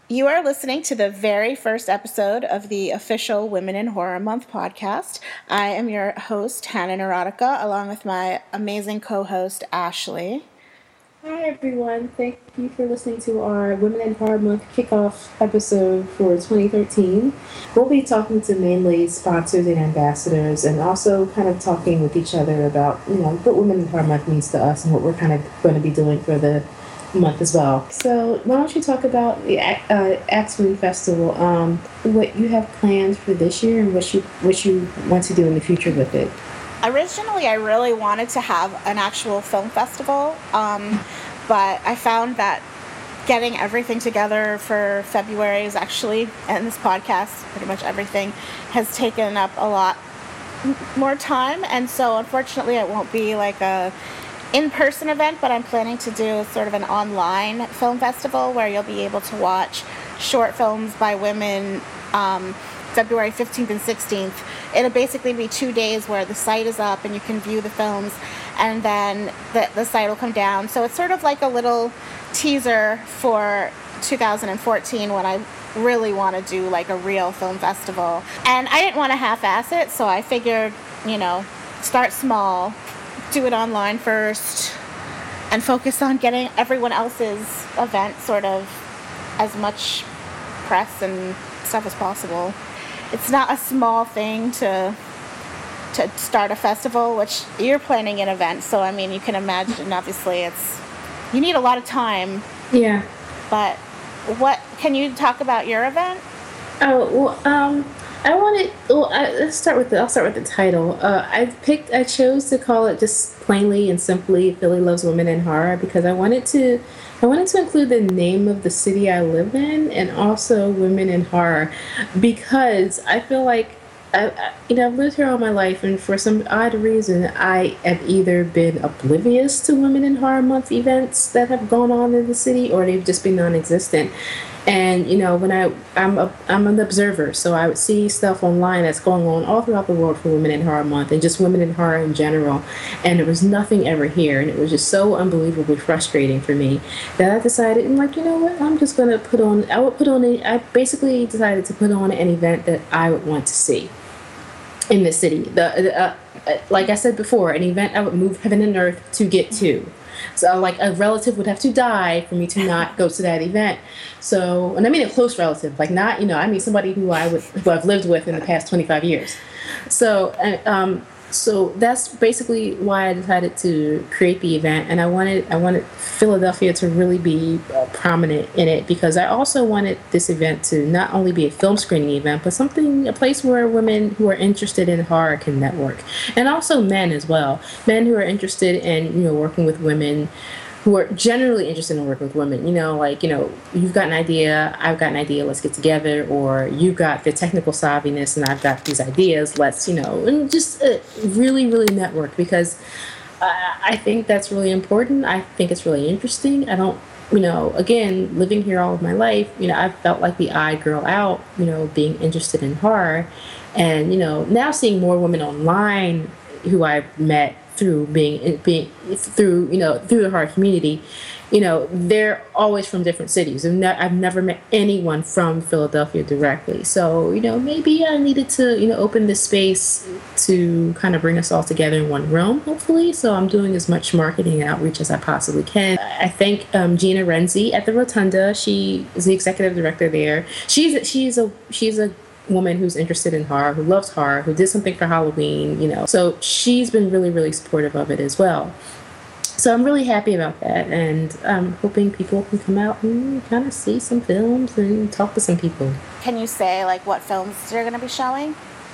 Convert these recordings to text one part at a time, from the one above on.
You are listening to the very first episode of the official Women in Horror Month podcast. I am your host, Hannah Neurotica, along with my amazing co-host, Ashley. Hi everyone, thank you for listening to our Women in Horror Month kickoff episode for 2013. We'll be talking to mainly sponsors and ambassadors and also kind of talking with each other about, what Women in Horror Month means to us and what we're kind of going to be doing for the month as well. So why don't you talk about the Axman Festival, what you have planned for this year and what you want to do in the future with it. Originally, I really wanted to have an actual film festival, but I found that getting everything together for February is actually, and this podcast, pretty much everything, has taken up a lot more time, and so unfortunately it won't be like a in-person event, but I'm planning to do sort of an online film festival where you'll be able to watch short films by women February 15th and 16th. It'll basically be 2 days where the site is up and you can view the films, and then the site will come down. So it's sort of like a little teaser for 2014 when I really want to do like a real film festival. And I didn't want to half-ass it, so I figured, start small, do it online first, and focus on getting everyone else's event sort of as much press and stuff as possible. It's not a small thing to start a festival, which you're planning an event, so I mean you can imagine obviously you need a lot of time. Yeah. But can you talk about your event? Oh, well, I'll start with the title. I chose to call it just plainly and simply Philly Loves Women in Horror because I wanted to include the name of the city I live in and also women in horror because I feel like I've lived here all my life, and for some odd reason, I have either been oblivious to Women in Horror Month events that have gone on in the city, or they've just been non-existent. And when I'm an observer, so I would see stuff online that's going on all throughout the world for Women in Horror Month and just women in horror in general, and there was nothing ever here, and it was just so unbelievably frustrating for me that I decided, I'm like, you know what, I'm just gonna I basically decided to put on an event that I would want to see in the city. Like I said before, an event I would move heaven and earth to get to. So, like, a relative would have to die for me to not go to that event. So, and I mean a close relative, like not, I mean somebody who I've lived with in the past 25 years. So that's basically why I decided to create the event, and I wanted Philadelphia to really be prominent in it because I also wanted this event to not only be a film screening event, but a place where women who are interested in horror can network, and also men as well, men who are interested in working with women, who are generally interested in working with women. You've got an idea, I've got an idea, let's get together, or you've got the technical savviness and I've got these ideas, let's, and just really, really network because I think that's really important. I think it's really interesting. I don't, again, living here all of my life, I've felt like the odd girl out, being interested in horror. And, now seeing more women online who I've met through through the horror community, they're always from different cities. I've never met anyone from Philadelphia directly. So, maybe I needed to, open this space to kind of bring us all together in one room, hopefully. So I'm doing as much marketing and outreach as I possibly can. I thank Gina Renzi at the Rotunda. She is the executive director there. She's a woman who's interested in horror, who loves horror, who did something for Halloween, so she's been really, really supportive of it as well. So I'm really happy about that, and I'm hoping people can come out and kind of see some films and talk to some people. Can you say like what films you're going to be showing?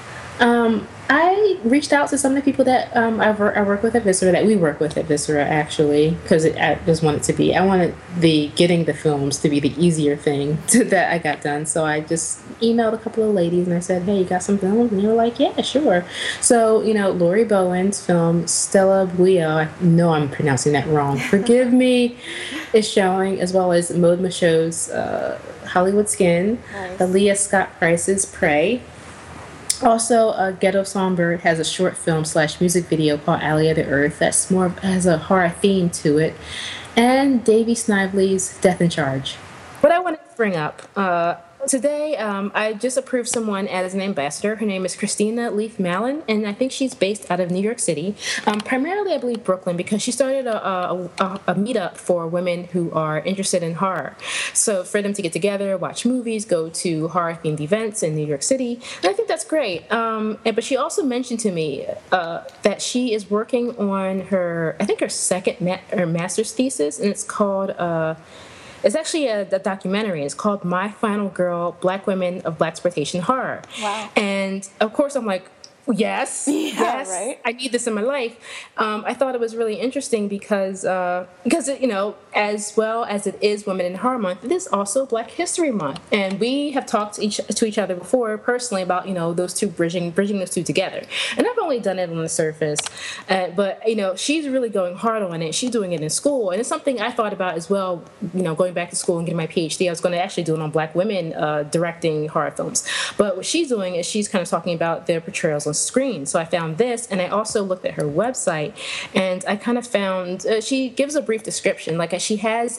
I reached out to some of the people that I work with at Viscera, that we work with at Viscera, actually, because I just wanted getting the films to be the easier thing that I got done. So I just emailed a couple of ladies and I said, hey, you got some films? And they were like, yeah, sure. So, Lori Bowen's film, Stella Buio, I know I'm pronouncing that wrong, forgive me, is showing, as well as Maud Michaud's Hollywood Skin, Nice. Aaliyah Scott Price's Prey. Also, Ghetto Songbird has a short film / music video called Alley of the Earth that's has a horror theme to it. And Davey Snively's Death in Charge. what I wanted to bring up today, I just approved someone as an ambassador. Her name is Christina Leaf Mallon, and I think she's based out of New York City, primarily, I believe, Brooklyn, because she started a meetup for women who are interested in horror. So for them to get together, watch movies, go to horror-themed events in New York City, and I think that's great. But she also mentioned to me that she is working on her, I think, her second or master's thesis, and it's called. It's actually a documentary. It's called My Final Girl: Black Women of Blaxploitation Horror. Wow. And of course, I'm like, yes, yes, right? I need this in my life. I thought it was really interesting because it, as well as it is Women in Horror Month, it is also Black History Month, and we have talked to each other before personally about those two bridging those two together. And I've only done it on the surface, but she's really going hard on it. She's doing it in school, and it's something I thought about as well. Going back to school and getting my PhD, I was going to actually do it on Black women directing horror films. But what she's doing is she's kind of talking about their portrayals on screen. So I found this, and I also looked at her website, and I kind of found she gives a brief description. Like she has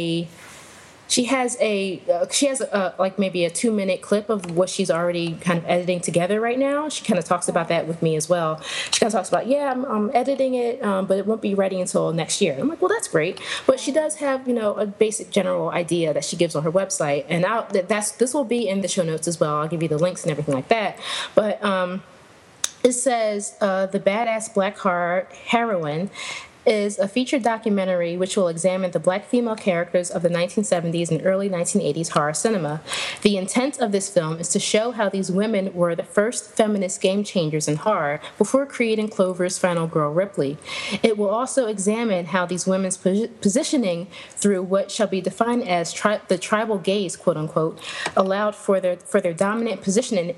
like maybe a 2-minute clip of what she's already kind of editing together right now. She kind of talks about that with me as well. She kind of talks about, I'm editing it, but it won't be ready until next year. I'm like, well, that's great. But she does have, a basic general idea that she gives on her website, and this will be in the show notes as well. I'll give you the links and everything like that. But it says the badass Black horror heroine is a featured documentary which will examine the Black female characters of the 1970s and early 1980s horror cinema. The intent of this film is to show how these women were the first feminist game changers in horror before creating Clover's final girl Ripley. It will also examine how these women's positioning through what shall be defined as the tribal gaze, quote unquote, allowed for their dominant positioning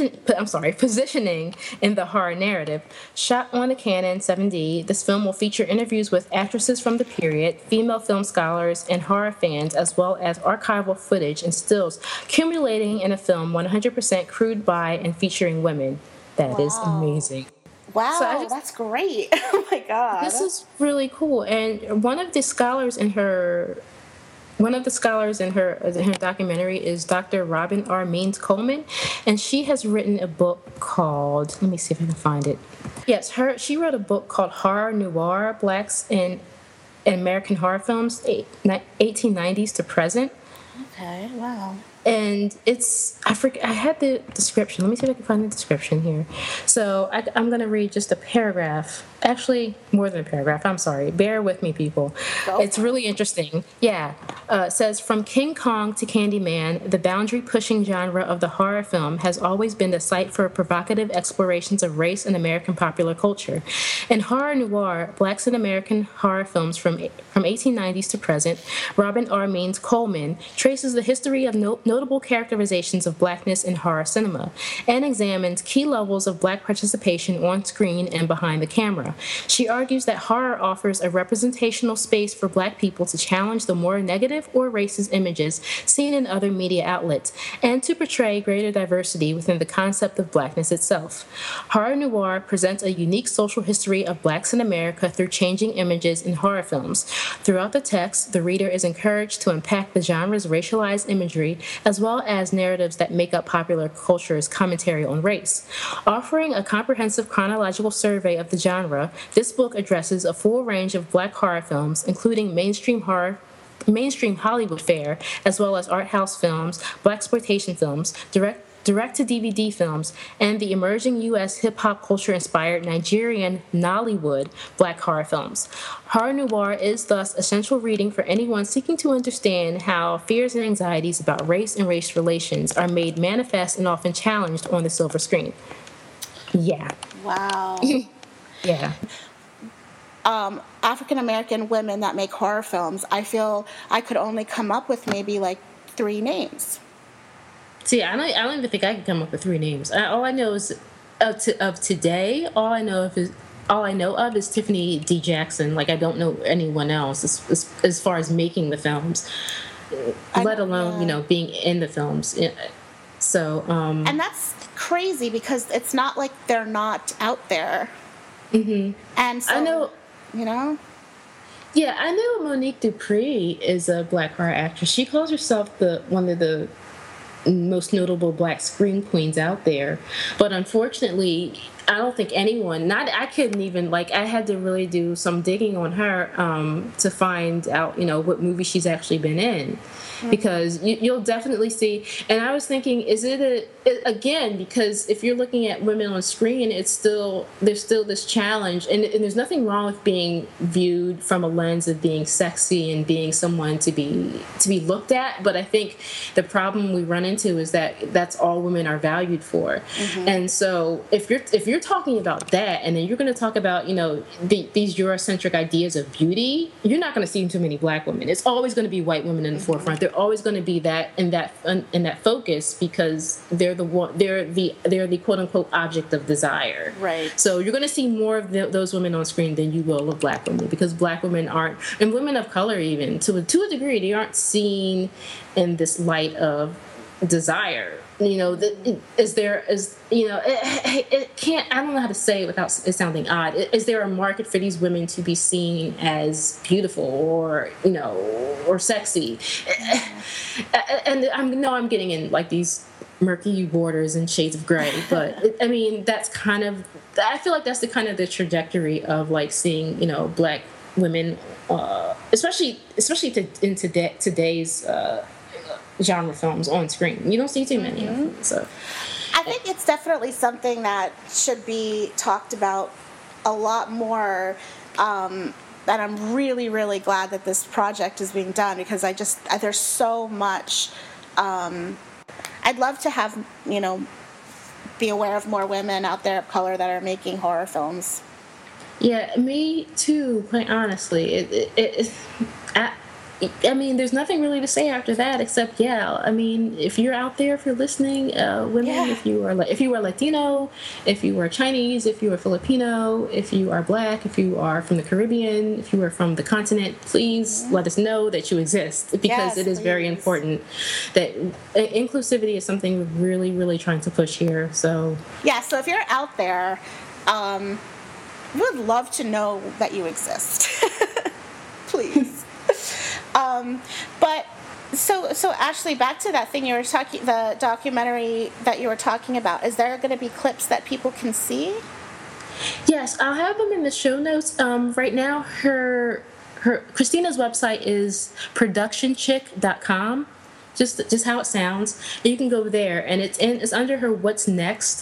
in the horror narrative. Shot on the Canon 7D, this film will feature interviews with actresses from the period, female film scholars, and horror fans, as well as archival footage and stills accumulating in a film 100% crewed by and featuring women. That is amazing. Wow, so that's great. Oh my God. This is really cool. And one of the scholars in her documentary is Dr. Robin R. Means Coleman, and she has written a book called, let me see if I can find it. Yes, she wrote a book called Horror Noir: Blacks in American Horror Films, 1890s to Present. Okay, wow. And I had the description. Let me see if I can find the description here. So I'm going to read just a paragraph. Actually, more than a paragraph. I'm sorry. Bear with me, people. It's really interesting. Yeah. It says, from King Kong to Candyman, the boundary-pushing genre of the horror film has always been the site for provocative explorations of race in American popular culture. In Horror Noir: Blacks in American Horror Films from 1890s to present, Robin R. Means Coleman traces the history of notable characterizations of Blackness in horror cinema and examines key levels of Black participation on screen and behind the camera. She argues that horror offers a representational space for Black people to challenge the more negative or racist images seen in other media outlets and to portray greater diversity within the concept of Blackness itself. Horror Noir presents a unique social history of Blacks in America through changing images in horror films. Throughout the text, the reader is encouraged to unpack the genre's racialized imagery as well as narratives that make up popular culture's commentary on race. Offering a comprehensive chronological survey of the genre, this book addresses a full range of Black horror films, including mainstream Hollywood fare, as well as art house films, blaxploitation films, direct-to-DVD films, and the emerging U.S. hip-hop culture-inspired Nigerian Nollywood Black horror films. Horror Noir is thus essential reading for anyone seeking to understand how fears and anxieties about race and race relations are made manifest and often challenged on the silver screen. Yeah. Wow. Yeah. African American women that make horror films, I feel I could only come up with maybe like 3 names. See, I don't even think I can come up with 3 names. All I know is of today. All I know of is Tiffany D. Jackson. Like, I don't know anyone else as far as making the films, let alone being in the films. So and that's crazy because it's not like they're not out there. Mm-hmm. And so, I know. Yeah, I know Monique Dupree is a black horror actress. She calls herself the one of the most notable black scream queens out there. But unfortunately, I don't think anyone, not I couldn't even, like, I had to really do some digging on her to find out, what movie she's actually been in. Because you'll definitely see, and I was thinking, is again, because if you're looking at women on screen, there's still this challenge, and there's nothing wrong with being viewed from a lens of being sexy and being someone to be looked at. But I think the problem we run into is that that's all women are valued for. And so if you're talking about that, and then you're going to talk about these Eurocentric ideas of beauty, you're not going to see too many black women. It's always going to be white women in the forefront. They're always going to be that in that focus, because they're the quote unquote object of desire. Right. So you're going to see more of those women on screen than you will of black women, because black women aren't, and women of color even to a degree, they aren't seen in this light of desire. It can't, I don't know how to say it without it sounding odd. Is there a market for these women to be seen as beautiful or sexy? And I'm getting in like these murky waters and shades of gray, but that's kind of, I feel like that's the trajectory of like seeing black women, especially in today's genre films on screen. You don't see too many of them. So I think it's definitely something that should be talked about a lot more. And I'm really, really glad that this project is being done, because there's so much. I'd love to have, be aware of more women out there of color that are making horror films. Yeah, me too, quite honestly. There's nothing really to say after that except, if you're out there, if you're listening, women, if you are Latino, if you are Chinese, if you are Filipino, if you are black, if you are from the Caribbean, if you are from the continent, please let us know that you exist, because it is very important. That inclusivity is something we're really, really trying to push here. So if you're out there, we'd love to know that you exist. Please. But so Ashley, back to that thing you were talking, the documentary that you were talking about. Is there going to be clips that people can see? Yes, I'll have them in the show notes. Right now, her Christina's website is productionchick.com. Just how it sounds. And you can go there, and it's under her What's Next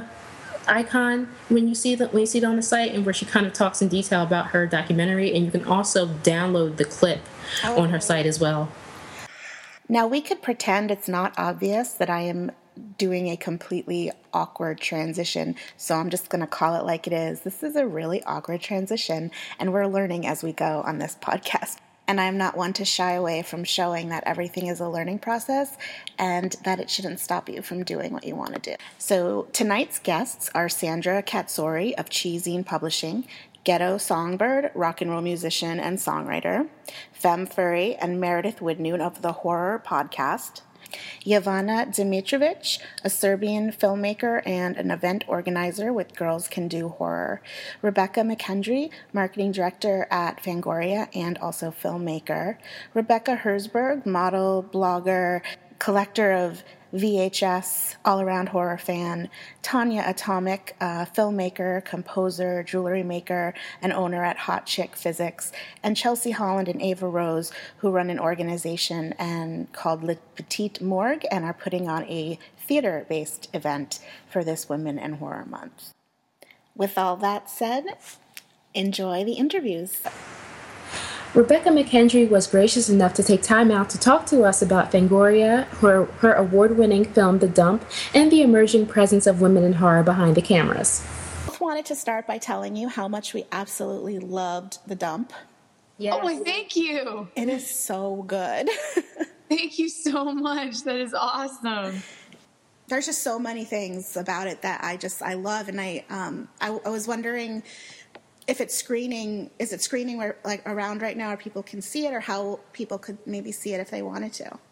icon when you see it on the site, and where she kind of talks in detail about her documentary. And you can also download the clip on her site as well. Now, we could pretend it's not obvious that I am doing a completely awkward transition, so I'm just going to call it like it is. This is a really awkward transition, and we're learning as we go on this podcast. And I'm not one to shy away from showing that everything is a learning process and that it shouldn't stop you from doing what you want to do. So tonight's guests are Sandra Katsori of Cheezine Publishing, Ghetto Songbird, rock and roll musician and songwriter, Femme Furry, and Meredith Widnoon of the Horror Podcast, Jovana Dimitrovic, a Serbian filmmaker and an event organizer with Girls Can Do Horror, Rebecca McKendry, marketing director at Fangoria and also filmmaker, Rebecca Herzberg, model, blogger, collector of VHS, all-around horror fan, Tanya Atomic, filmmaker, composer, jewelry maker, and owner at Hot Chick Physics, and Chelsea Holland and Ava Rose, who run an organization called Le Petite Morgue and are putting on a theater-based event for this Women in Horror Month. With all that said, enjoy the interviews. Rebecca McKendry was gracious enough to take time out to talk to us about Fangoria, her award-winning film The Dump, and the emerging presence of women in horror behind the cameras. I wanted to start by telling you how much we absolutely loved The Dump. Yes. Oh, thank you. It is so good. Thank you so much. That is awesome. There's just so many things about it that I love, and I was wondering if it's screening, is it screening where, like, around right now where people can see it, or how people could maybe see it if they wanted to?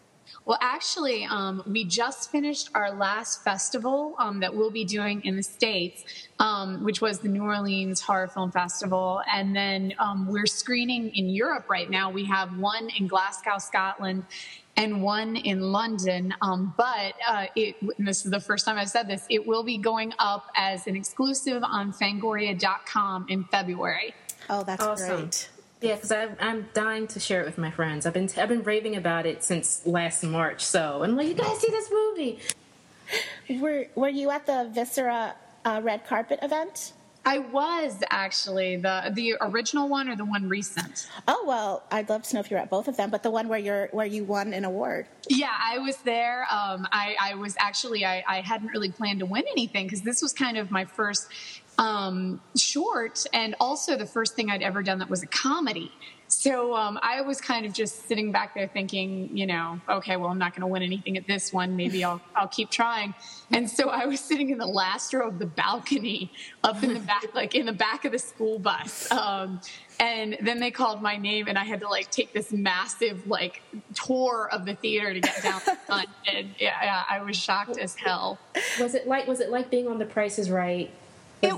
Well, actually, we just finished our last festival that we'll be doing in the States, which was the New Orleans Horror Film Festival. And then we're screening in Europe right now. We have one in Glasgow, Scotland, and one in London. But and this is the first time I've said this, it will be going up as an exclusive on Fangoria.com in February. Oh, that's awesome. Great. Yeah, because I'm dying to share it with my friends. I've been raving about it since last March. So I'm like, you guys see this movie? Were you at the Viscera red carpet event? I was actually the original one or the one recent. Oh well, I'd love to know if you're at both of them, but the one where you won an award. Yeah, I was there. I was actually I hadn't really planned to win anything because this was kind of my first short, and also the first thing I'd ever done that was a comedy. So I was kind of just sitting back there thinking, okay, well, I'm not going to win anything at this one. Maybe I'll keep trying. And so I was sitting in the last row of the balcony up in the back, like in the back of the school bus. And then they called my name, and I had to take this massive tour of the theater to get down the front. And yeah, I was shocked as hell. Was it like being on The Price is Right? It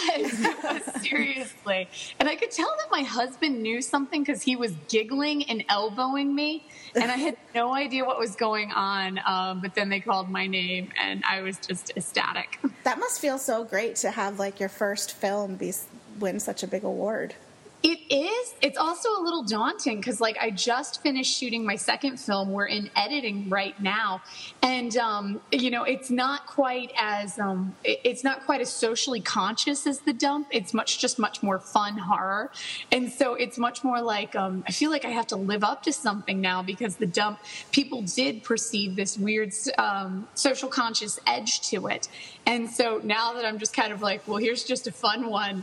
was seriously. And I could tell that my husband knew something because he was giggling and elbowing me, and I had no idea what was going on. But then they called my name, and I was just ecstatic. That must feel so great to have your first film win such a big award. It is. It's also a little daunting because, I just finished shooting my second film. We're in editing right now, and it's not quite as socially conscious as The Dump. It's much more fun horror, and so it's much more I feel like I have to live up to something now because The Dump, people did perceive this weird social conscious edge to it, and so now that I'm just kind of well, here's just a fun one.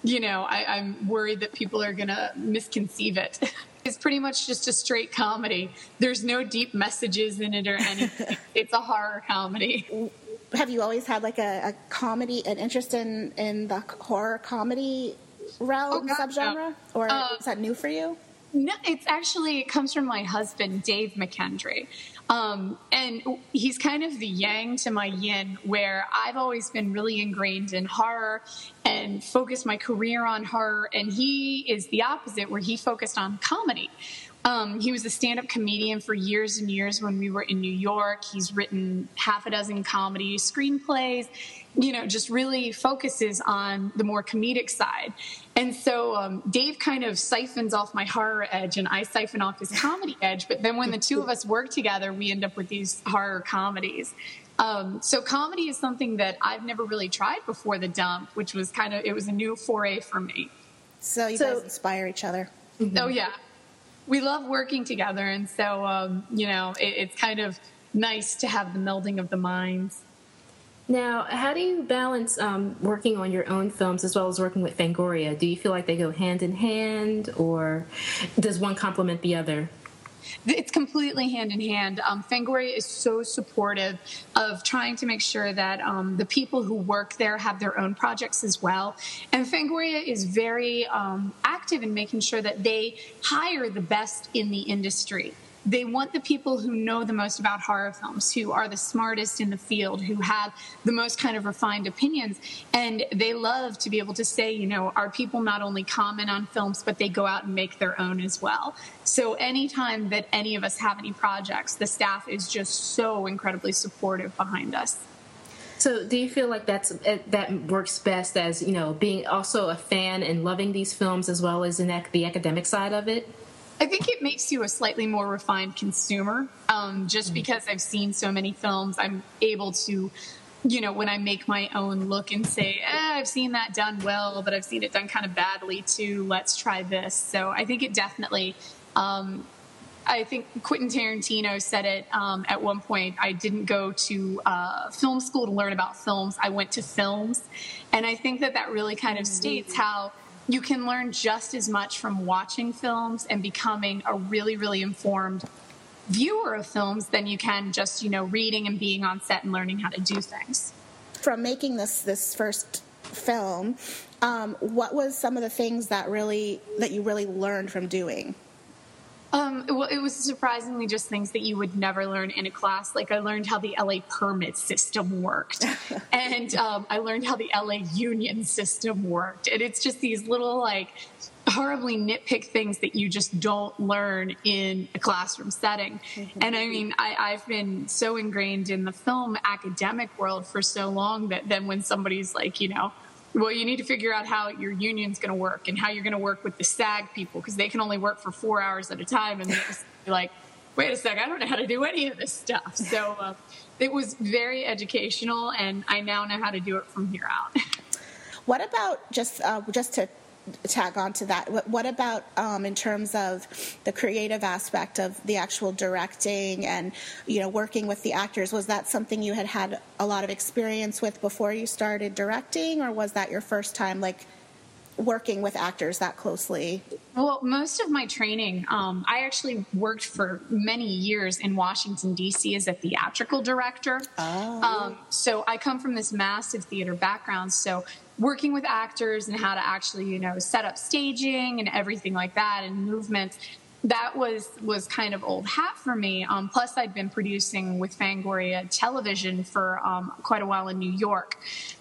I'm worried that people are going to misconceive it. It's pretty much just a straight comedy. There's no deep messages in it or anything. It's a horror comedy. Have you always had an interest in the horror comedy realm, subgenre? No. Or is that new for you? No, it comes from my husband, Dave McKendry. And he's kind of the yang to my yin, where I've always been really ingrained in horror and focused my career on horror. And he is the opposite, where he focused on comedy. He was a stand-up comedian for years and years when we were in New York. He's written half a dozen comedy screenplays, just really focuses on the more comedic side. And so Dave kind of siphons off my horror edge, and I siphon off his comedy edge. But then when the two of us work together, we end up with these horror comedies. So comedy is something that I've never really tried before The Dump, which was it was a new foray for me. So you guys inspire each other. Mm-hmm. Oh, yeah. We love working together, and so, it's kind of nice to have the melding of the minds. Now, how do you balance working on your own films as well as working with Fangoria? Do you feel like they go hand in hand, or does one complement the other? It's completely hand in hand. Fangoria is so supportive of trying to make sure that the people who work there have their own projects as well. And Fangoria is very active in making sure that they hire the best in the industry. They want the people who know the most about horror films, who are the smartest in the field, who have the most kind of refined opinions. And they love to be able to say, our people not only comment on films, but they go out and make their own as well. So anytime that any of us have any projects, the staff is just so incredibly supportive behind us. So do you feel like that works best as, being also a fan and loving these films as well as the academic side of it? I think it makes you a slightly more refined consumer. Just because I've seen so many films, I'm able to, when I make my own look and say, I've seen that done well, but I've seen it done kind of badly too. Let's try this. So I think it definitely, I think Quentin Tarantino said it at one point. I didn't go to film school to learn about films. I went to films. And I think that really kind of states how you can learn just as much from watching films and becoming a really, really informed viewer of films than you can just, reading and being on set and learning how to do things. From making this first film, what was some of the things that you really learned from doing? Well, it was surprisingly just things that you would never learn in a class. Like I learned how the LA permit system worked, and I learned how the LA union system worked. And it's just these little like horribly nitpick things that you just don't learn in a classroom setting. Mm-hmm. And I mean, I've been so ingrained in the film academic world for so long that then when somebody's like, well, you need to figure out how your union's going to work and how you're going to work with the SAG people because they can only work for 4 hours at a time. And you're like, wait a sec, I don't know how to do any of this stuff. So it was very educational, and I now know how to do it from here out. What about, just to tag on to that, what about in terms of the creative aspect of the actual directing and working with the actors? Was that something you had a lot of experience with before you started directing, or was that your first time like working with actors that closely? Well, most of my training, I actually worked for many years in Washington, D.C. as a theatrical director. Oh. So I come from this massive theater background. So working with actors and how to actually, set up staging and everything like that and movements, that was kind of old hat for me. Plus, I'd been producing with Fangoria Television for quite a while in New York.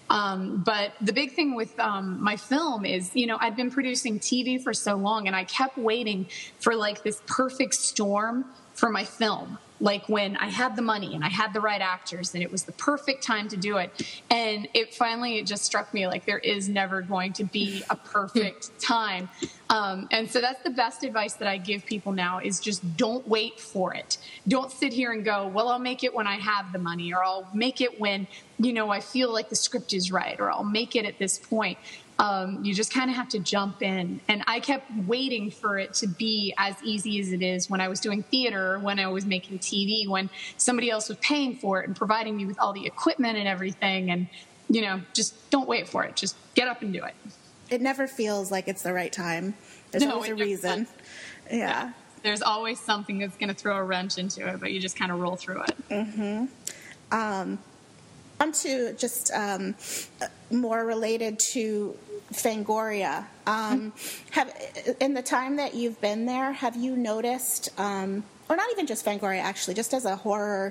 But the big thing with my film is, I'd been producing TV for so long, and I kept waiting for like this perfect storm for my film. Like when I had the money and I had the right actors and it was the perfect time to do it. And it just struck me like there is never going to be a perfect time. And so that's the best advice that I give people now is just don't wait for it. Don't sit here and go, well, I'll make it when I have the money, or I'll make it when, I feel like the script is right, or I'll make it at this point. You just kind of have to jump in. And I kept waiting for it to be as easy as it is when I was doing theater, when I was making TV, when somebody else was paying for it and providing me with all the equipment and everything. And, just don't wait for it. Just get up and do it. It never feels like it's the right time. There's always a reason. Yeah. There's always something that's going to throw a wrench into it, but you just kind of roll through it. Mm-hmm. On to just more related to Fangoria. Have in the time that you've been there, have you noticed, or not even just Fangoria, actually, just as a horror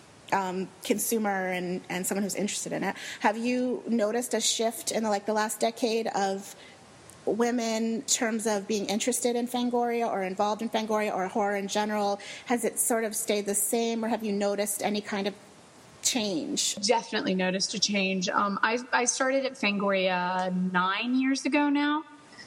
consumer and someone who's interested in it, have you noticed a shift in the last decade of women in terms of being interested in Fangoria or involved in Fangoria or horror in general? Has it sort of stayed the same, or have you noticed any kind of change? Definitely noticed a change. I started at Fangoria 9 years ago now.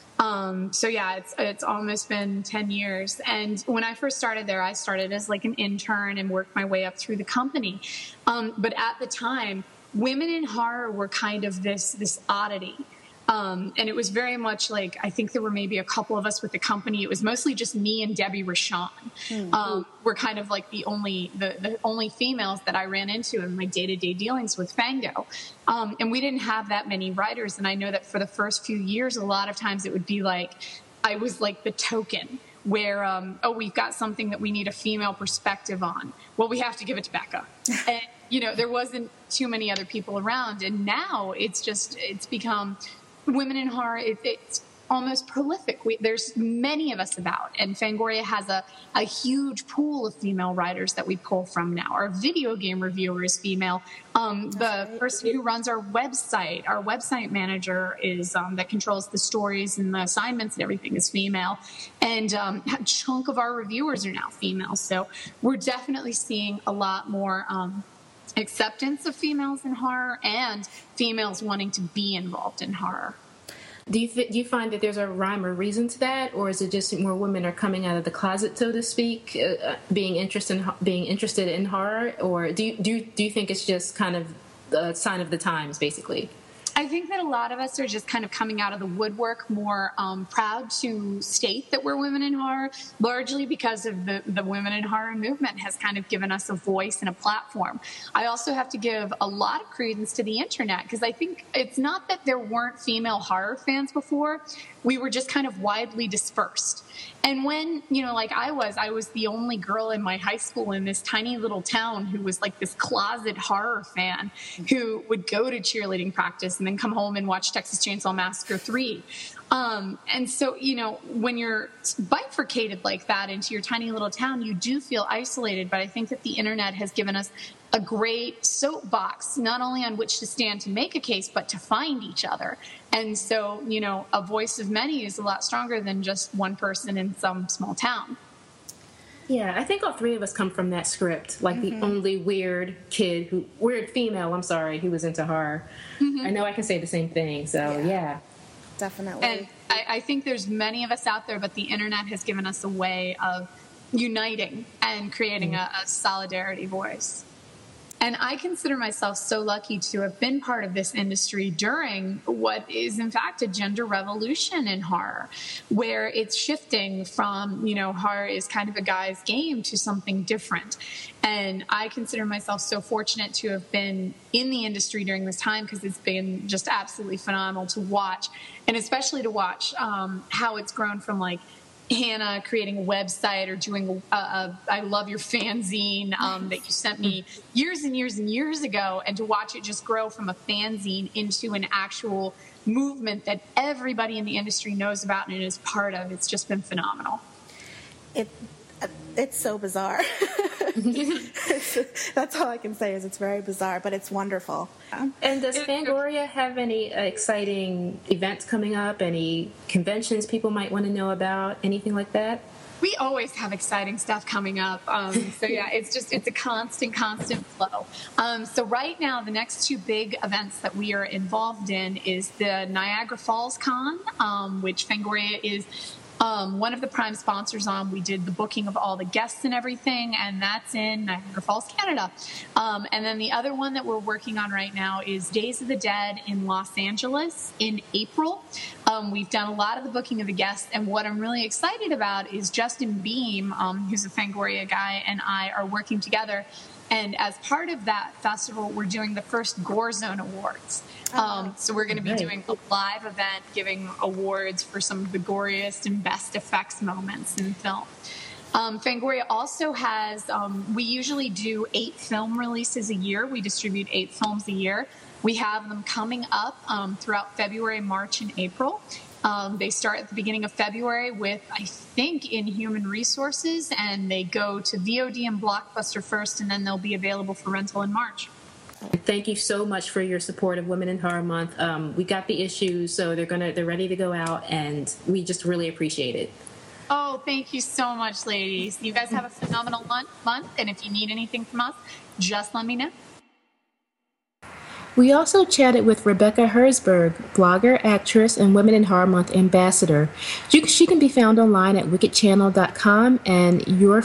So yeah, it's almost been 10 years. And when I first started there, I started as like an intern and worked my way up through the company. But at the time, women in horror were kind of this oddity. And it was very much like, I think there were maybe a couple of us with the company. It was mostly just me and Debbie Rochon. Were kind of like the only females that I ran into in my day-to-day dealings with Fango. And we didn't have that many writers. And I know that for the first few years, a lot of times it would be like, I was like the token where, we've got something that we need a female perspective on. Well, we have to give it to Becca. And, there wasn't too many other people around. And now it's become... Women in horror, it's almost prolific. There's many of us about, and Fangoria has a huge pool of female writers that we pull from now. Our video game reviewer is female. The person who runs our website manager is that controls the stories and the assignments and everything is female. And a chunk of our reviewers are now female. So we're definitely seeing a lot more acceptance of females in horror and females wanting to be involved in horror. Do you find that there's a rhyme or reason to that, or is it just more women are coming out of the closet, so to speak, being interested in horror, or do you think it's just kind of a sign of the times, basically? I think that a lot of us are just kind of coming out of the woodwork more proud to state that we're women in horror, largely because of the women in horror movement has kind of given us a voice and a platform. I also have to give a lot of credence to the internet, because I think it's not that there weren't female horror fans before. We were just kind of widely dispersed. And when, I was the only girl in my high school in this tiny little town who was like this closet horror fan who would go to cheerleading practice and then come home and watch Texas Chainsaw Massacre 3. And so, when you're bifurcated like that into your tiny little town, you do feel isolated. But I think that the internet has given us a great soapbox, not only on which to stand to make a case, but to find each other. And so, a voice of many is a lot stronger than just one person in some small town. Yeah, I think all three of us come from that script, like the only weird female, who was into horror. I know I can say the same thing, so yeah. Definitely. And I think there's many of us out there, but the internet has given us a way of uniting and creating a solidarity voice. And I consider myself so lucky to have been part of this industry during what is, in fact, a gender revolution in horror, where it's shifting from, horror is kind of a guy's game to something different. And I consider myself so fortunate to have been in the industry during this time, because it's been just absolutely phenomenal to watch, and especially to watch how it's grown from, like, Hannah creating a website or doing I love your fanzine that you sent me years and years and years ago, and to watch it just grow from a fanzine into an actual movement that everybody in the industry knows about and is part of. It's just been phenomenal. It's so bizarre. That's all I can say is it's very bizarre, but it's wonderful. And does Fangoria have any exciting events coming up? Any conventions people might want to know about? Anything like that? We always have exciting stuff coming up. So yeah, it's a constant flow. So right now, the next two big events that we are involved in is the Niagara Falls Con, which Fangoria is one of the prime sponsors on. We did the booking of all the guests and everything, and that's in Niagara Falls, Canada. And then the other one that we're working on right now is Days of the Dead in Los Angeles in April. We've done a lot of the booking of the guests, and what I'm really excited about is Justin Beam, who's a Fangoria guy, and I are working together. And as part of that festival, we're doing the first Gore Zone Awards. So we're going to be doing a live event giving awards for some of the goriest and best effects moments in film. Fangoria also has, we usually do 8 film releases a year. We distribute 8 films a year. We have them coming up throughout February, March, and April. They start at the beginning of February with, I think, Inhuman Resources, and they go to VOD and Blockbuster first, and then they'll be available for rental in March. Thank you so much for your support of Women in Horror Month. We got the issues, so they're ready to go out, and we just really appreciate it. Oh, thank you so much, ladies. You guys have a phenomenal month, and if you need anything from us, just let me know. We also chatted with Rebecca Herzberg, blogger, actress, and Women in Horror Month ambassador. She can be found online at wickedchannel.com and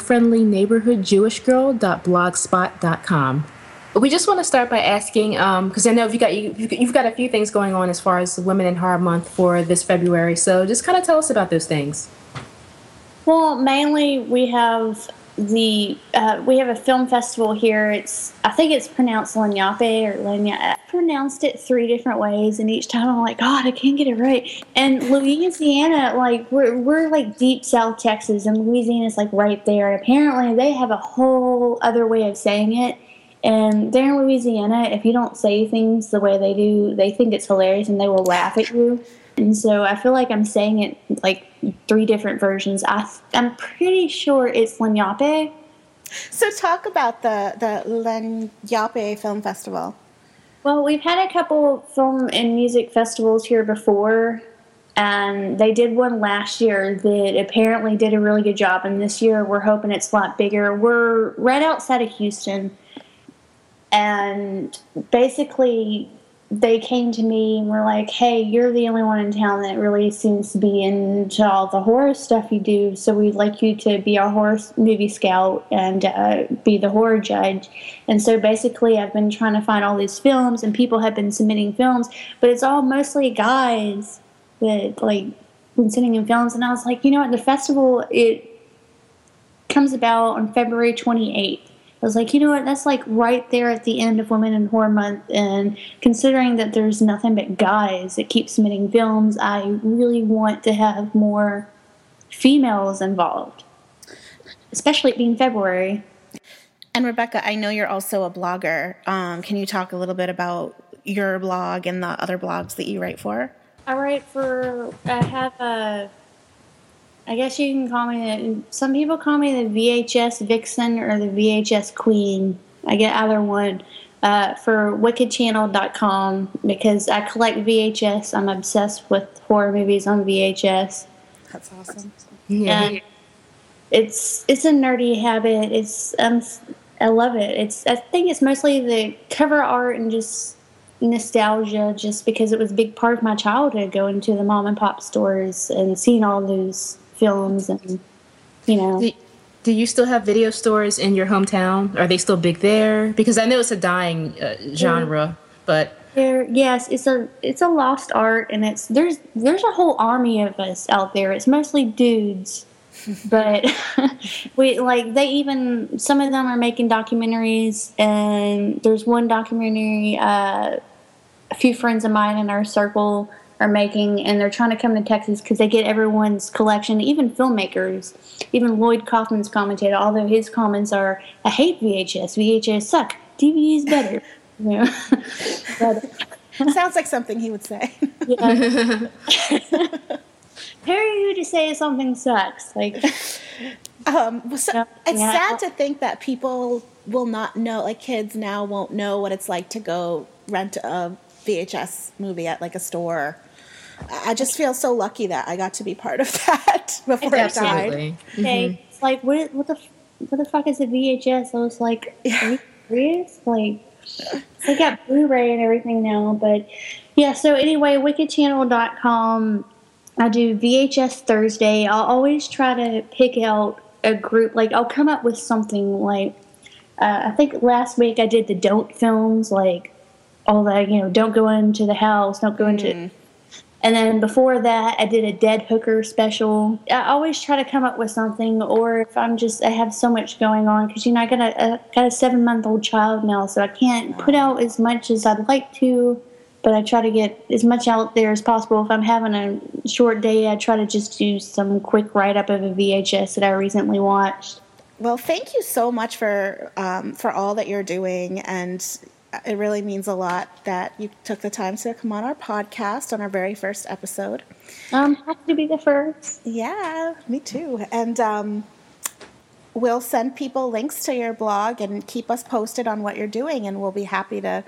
yourfriendlyneighborhoodjewishgirl.blogspot.com. We just want to start by asking, because I know you've got a few things going on as far as Women in Horror Month for this February, so just kind of tell us about those things. Well, mainly we have a film festival here. I think it's pronounced Lenape or Lenya. I pronounced it 3 different ways, and each time I'm like, God, I can't get it right. And Louisiana, like we're like deep South Texas, and Louisiana's like right there. Apparently, they have a whole other way of saying it. And there in Louisiana, if you don't say things the way they do, they think it's hilarious and they will laugh at you. And so I feel like I'm saying it like 3 different versions. I'm pretty sure it's Lenape. So talk about the Lenape Film Festival. Well, we've had a couple film and music festivals here before, and they did one last year that apparently did a really good job. And this year we're hoping it's a lot bigger. We're right outside of Houston. And basically, they came to me and were like, hey, you're the only one in town that really seems to be into all the horror stuff you do, so we'd like you to be our horror movie scout and be the horror judge. And so basically, I've been trying to find all these films, and people have been submitting films, but it's all mostly guys that, like, been sending in films. And I was like, you know what, the festival, it comes about on February 28th. I was like, you know what, that's like right there at the end of Women in Horror Month, and considering that there's nothing but guys that keep submitting films, I really want to have more females involved, especially it being February. And Rebecca, I know you're also a blogger. Can you talk a little bit about your blog and the other blogs that you write for? I have a, I guess you can call me, some people call me the VHS Vixen or the VHS Queen. I get either one. For wickedchannel.com because I collect VHS. I'm obsessed with horror movies on VHS. That's awesome. Yeah. And it's a nerdy habit. I love it. I think it's mostly the cover art and just nostalgia, just because it was a big part of my childhood, going to the mom and pop stores and seeing all those films and Do you still have video stores in your hometown? Are they still big there? Because I know it's a dying genre, but yes, it's a lost art, and there's a whole army of us out there. It's mostly dudes, but some of them are making documentaries, and there's one documentary a few friends of mine in our circle are making, and they're trying to come to Texas because they get everyone's collection, even filmmakers, even Lloyd Kaufman's commentator, although his comments are, I hate VHS. VHS suck. DVD is better. But, sounds like something he would say. Yeah. Who are you to say something sucks? It's sad to think that people will not know, like kids now won't know what it's like to go rent a VHS movie at like a store. I just feel so lucky that I got to be part of that before I died. Okay, it's like what the fuck is a VHS? I was like, are you serious? Like, they got Blu-ray and everything now, but yeah. So anyway, wickedchannel.com. I do VHS Thursday. I'll always try to pick out a group. Like, I'll come up with something like I think last week I did the don't films, like all that, don't go into the house, don't go into. And then before that, I did a dead hooker special. I always try to come up with something, or if I have so much going on, because I got a 7-month-old child now, so I can't put out as much as I'd like to, but I try to get as much out there as possible. If I'm having a short day, I try to just do some quick write-up of a VHS that I recently watched. Well, thank you so much for all that you're doing, and it really means a lot that you took the time to come on our podcast on our very first episode. I'm happy to be the first. Yeah, me too. And we'll send people links to your blog and keep us posted on what you're doing, and we'll be happy to,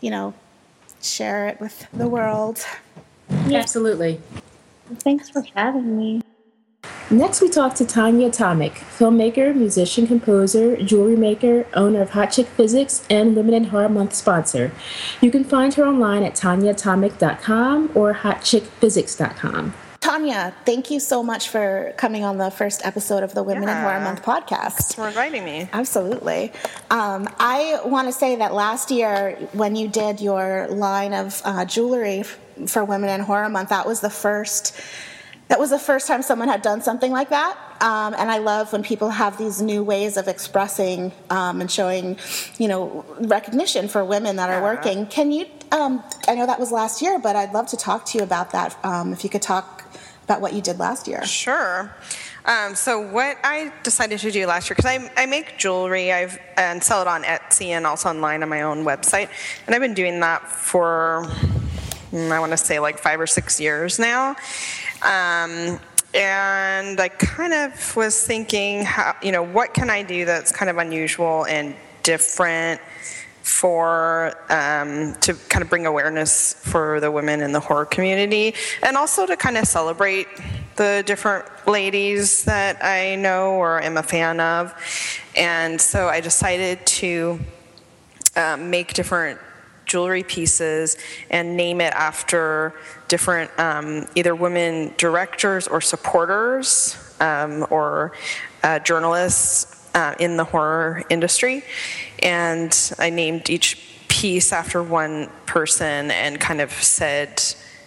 share it with the world. Yeah. Absolutely. Thanks for having me. Next, we talk to Tanya Atomic, filmmaker, musician, composer, jewelry maker, owner of Hot Chick Physics, and Women in Horror Month sponsor. You can find her online at tanyaatomic.com or hotchickphysics.com. Tanya, thank you so much for coming on the first episode of the Women in Horror Month podcast. Thanks for inviting me. Absolutely. I want to say that last year when you did your line of jewelry for Women in Horror Month, that was the first time someone had done something like that. And I love when people have these new ways of expressing and showing, recognition for women that are working. Can you, I know that was last year, but I'd love to talk to you about that, if you could talk about what you did last year. Sure. So what I decided to do last year, because I make jewelry and sell it on Etsy and also online on my own website. And I've been doing that for, I want to say like 5 or 6 years now. And I kind of was thinking, what can I do that's kind of unusual and different for to kind of bring awareness for the women in the horror community, and also to kind of celebrate the different ladies that I know or am a fan of. And so I decided to make different jewelry pieces and name it after different either women directors or supporters or journalists in the horror industry. And I named each piece after one person and kind of said,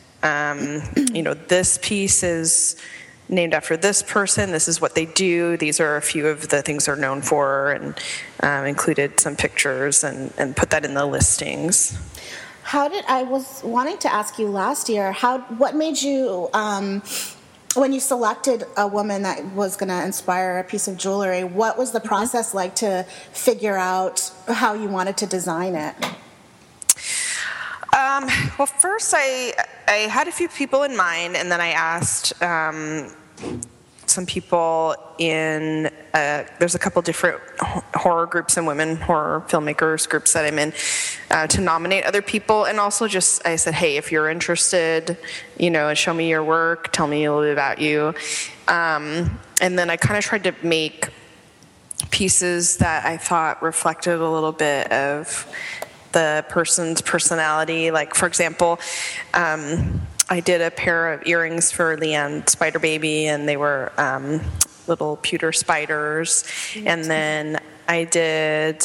this piece is named after this person, this is what they do, these are a few of the things they're known for, and included some pictures and put that in the listings. I was wanting to ask you last year, what made you, when you selected a woman that was going to inspire a piece of jewelry, what was the process like to figure out how you wanted to design it? Well, first I had a few people in mind, and then I asked some people in, there's a couple different horror groups and women horror filmmakers groups that I'm in, to nominate other people. And also just, I said, hey, if you're interested, show me your work, tell me a little bit about you. And then I kind of tried to make pieces that I thought reflected a little bit of the person's personality. Like, for example, I did a pair of earrings for Leanne Spider Baby, and they were little pewter spiders. And then I did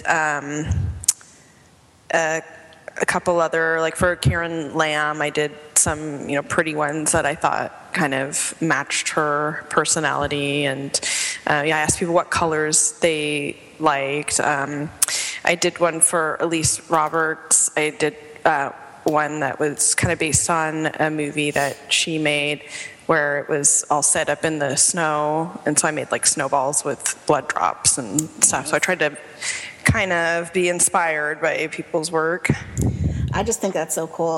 a couple other, like for Karen Lamb, I did some, pretty ones that I thought kind of matched her personality. And I asked people what colors they liked. I did one for Elise Roberts. I did one that was kind of based on a movie that she made where it was all set up in the snow, and so I made like snowballs with blood drops and stuff. So I tried to kind of be inspired by people's work. I just think that's so cool.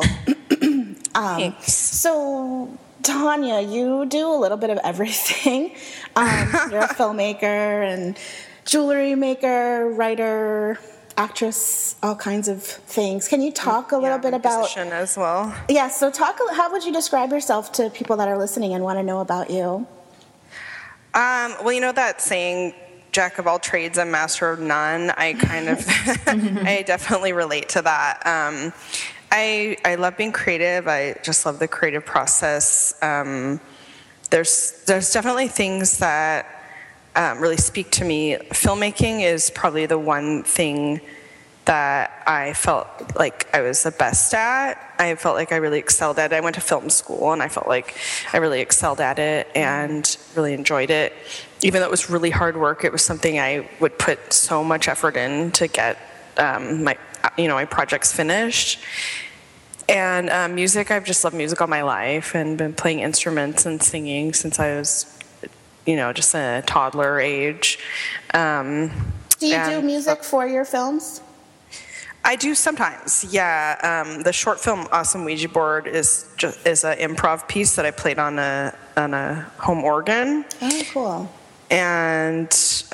So Tanya, you do a little bit of everything. You're a filmmaker and jewelry maker, writer, actress, all kinds of things. Can you talk a little bit about musician as well? Yeah, so how would you describe yourself to people that are listening and want to know about you? Well, that saying, jack of all trades and master of none, I kind of I definitely relate to that. I love being creative. I just love the creative process. There's definitely things that really speak to me. Filmmaking is probably the one thing that I felt like I was the best at. I felt like I really excelled at it. I went to film school, and I felt like I really excelled at it and really enjoyed it. Even though it was really hard work, it was something I would put so much effort in to get my projects finished. And music, I've just loved music all my life and been playing instruments and singing since I was just a toddler age. Do you do music for your films? I do sometimes, yeah. The short film "Awesome Ouija Board" is an improv piece that I played on a home organ. Oh, cool. And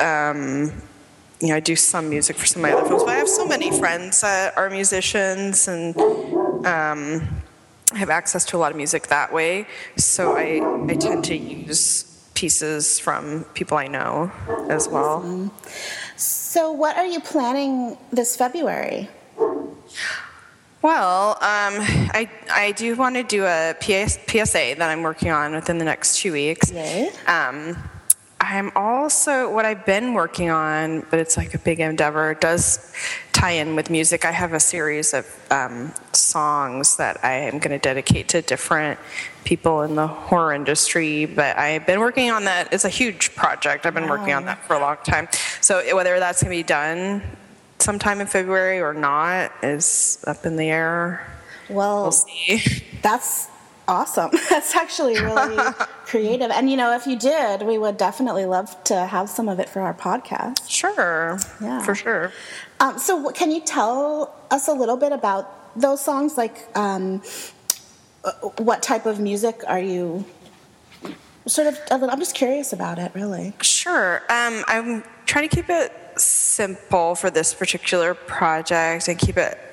I do some music for some of my other films, but I have so many friends that are musicians, and I have access to a lot of music that way. So I tend to use pieces from people I know as well. Awesome. So what are you planning this February? Well, I do want to do a PSA that I'm working on within the next 2 weeks. Yay. I'm also, what I've been working on, but it's like a big endeavor, does tie in with music. I have a series of songs that I am going to dedicate to different people in the horror industry, but I've been working on that. It's a huge project. I've been working on that for a long time. So whether that's going to be done sometime in February or not is up in the air. Well, we'll see. That's awesome. That's actually really creative. And, if you did, we would definitely love to have some of it for our podcast. Sure. Yeah. For sure. So can you tell us a little bit about those songs? Like, what type of music are you I'm just curious about it, really. Sure. I'm trying to keep it simple for this particular project and keep it,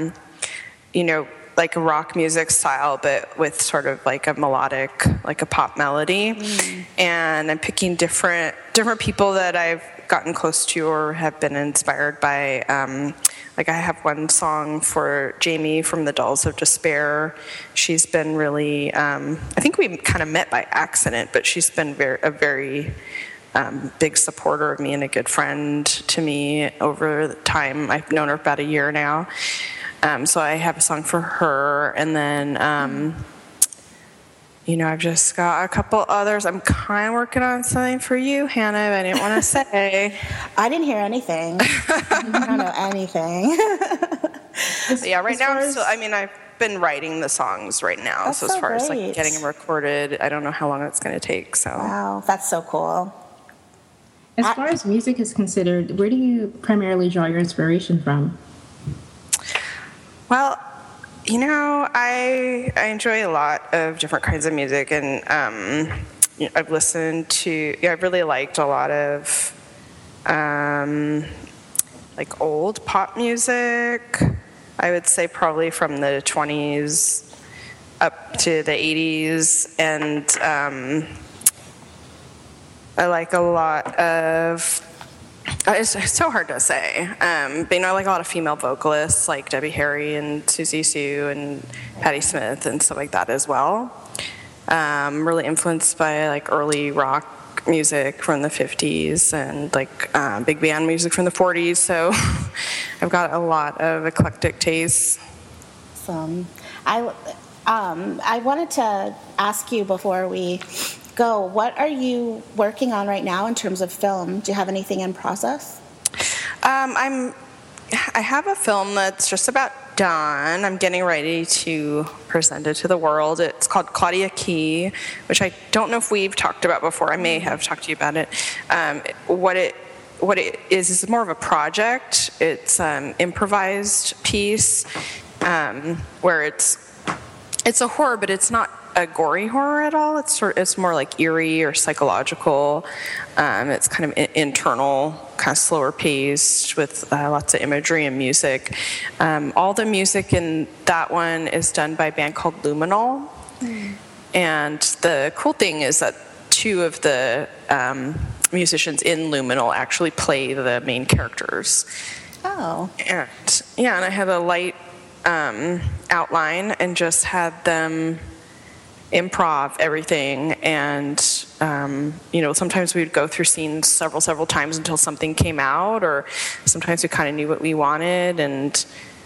like a rock music style, but with sort of like a melodic, like a pop melody. And I'm picking different people that I've gotten close to or have been inspired by. Like I have one song for Jamie from the Dolls of Despair. She's been really, I think we kind of met by accident, but she's been a very big supporter of me and a good friend to me over the time. I've known her about a year now. So I have a song for her, and then, I've just got a couple others. I'm kind of working on something for you, Hannah, but I didn't want to say. I didn't hear anything. I don't know anything. Yeah, right now, I've been writing the songs right now. That's so as far as great. getting them recorded, I don't know how long it's going to take. So. Wow, that's so cool. As far as music is considered, where do you primarily draw your inspiration from? Well, I enjoy a lot of different kinds of music, and I've listened to. I've really liked a lot of like old pop music. I would say probably from the 20s up to the 80s, and I like a lot of. It's so hard to say, but I like a lot of female vocalists like Debbie Harry and Susie Sue and Patti Smith and stuff like that as well. Really influenced by like early rock music from the 50s and like big band music from the 40s. So I've got a lot of eclectic tastes. Awesome. I wanted to ask you before we go, what are you working on right now in terms of film? Do you have anything in process? I have a film that's just about done. I'm getting ready to present it to the world. It's called Claudia Key, which I don't know if we've talked about before. I may have talked to you about it. What it is more of a project. It's an improvised piece where it's a horror, but it's not a gory horror at all. It's more like eerie or psychological. It's kind of internal, kind of slower paced with lots of imagery and music. All the music in that one is done by a band called Luminol. And the cool thing is that two of the musicians in Luminol actually play the main characters. Oh. And I had a light outline and just had them improv everything, and sometimes we would go through scenes several times until something came out, or sometimes we kind of knew what we wanted, and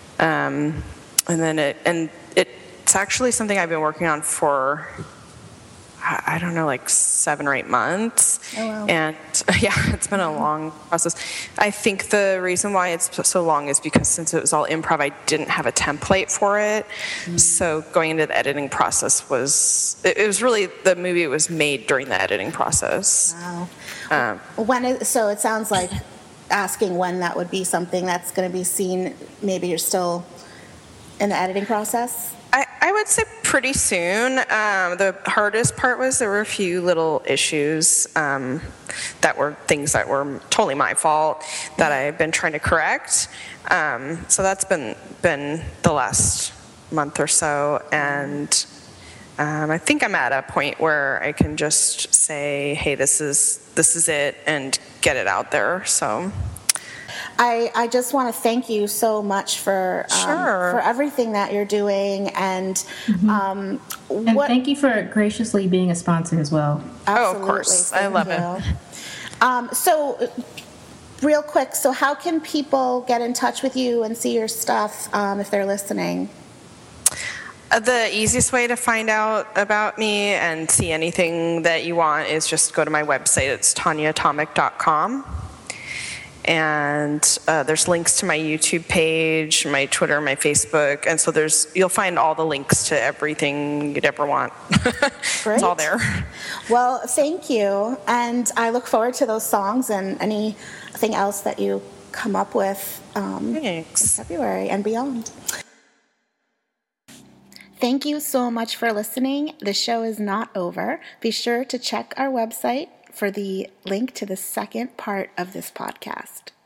then it's actually something I've been working on for I don't know, like 7 or 8 months. Oh, wow. And it's been a long process. I think the reason why it's so long is because since it was all improv, I didn't have a template for it. So going into the editing process it was really, the movie was made during the editing process. Wow. So it sounds like asking when that would be something that's going to be seen, maybe you're still in the editing process? I would say pretty soon. The hardest part was there were a few little issues that were things that were totally my fault that I've been trying to correct. So that's been the last month or so, and I think I'm at a point where I can just say, hey, this is it, and get it out there. So I just want to thank you so much for everything that you're doing, and and thank you for graciously being a sponsor as well. Absolutely. Oh, of course. I love it. So real quick, so how can people get in touch with you and see your stuff if they're listening? The easiest way to find out about me and see anything that you want is just go to my website. It's TanyaAtomic.com. And there's links to my YouTube page, my Twitter, my Facebook, and so you'll find all the links to everything you'd ever want. Great. It's all there. Well, thank you, and I look forward to those songs and anything else that you come up with in February and beyond. Thank you so much for listening. The show is not over. Be sure to check our website for the link to the second part of this podcast.